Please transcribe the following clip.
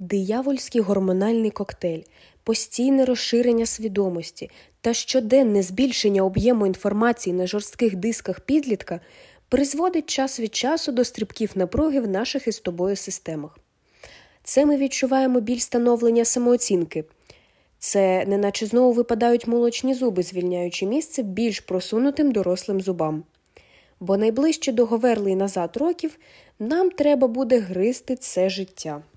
Диявольський гормональний коктейль, постійне розширення свідомості та щоденне збільшення об'єму інформації на жорстких дисках підлітка призводить час від часу до стрибків напруги в наших із тобою системах. Це ми відчуваємо біль становлення самооцінки. Це неначе знову випадають молочні зуби, звільняючи місце більш просунутим дорослим зубам. Бо найближче до Говерлий назад років нам треба буде гризти це життя.